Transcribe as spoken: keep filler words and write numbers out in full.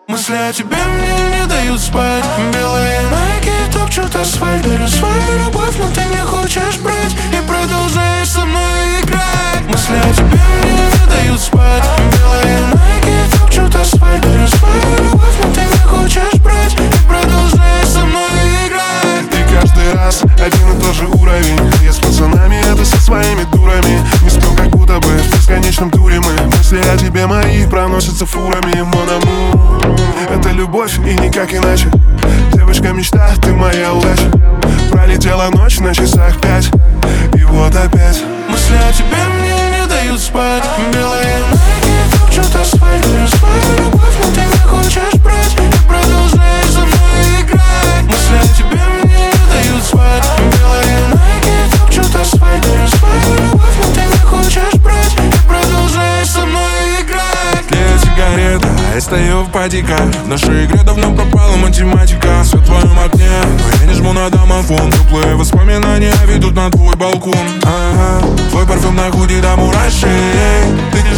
Мысли о тебе мне не дают спать. Белые найки топчут асфальт. Дарю свою любовь, но ты не хочешь брать и продолжаешь со мной играть. Мысли о тебе мне не дают спать. Белые найки топчут асфальт. Дарю свою любовь, но ты не хочешь брать и продолжаешь со мной играть. И каждый раз один и тот же уровень. Я с пацанами, это со своими дурами. Не сплю, как будто бы в бесконечном туре мы. Мысли о тебе мои проносятся фурами. Mon amour, это любовь и никак иначе. Девочка мечта, ты моя удача. Пролетела ночь на часах пять, и вот опять. Мысли о тебе мне не дают спать. Белые найки топчут асфальт. Дарю свою любовь, но ты не хочешь брать и продолжаешь со мной играть. Мысли о тебе мне не дают спать. Белые найки топчут асфальт. Дарю свою любовь, но ты не хочешь брать и продолжаешь со мной играть. Тлеет сигарета, я стою в падиках. В нашей игре давно пропала математика. Все в твоем окне, но я не жму на домофон. Теплые воспоминания ведут на твой балкон. Ага, твой парфюм на худи до мурашей. Ты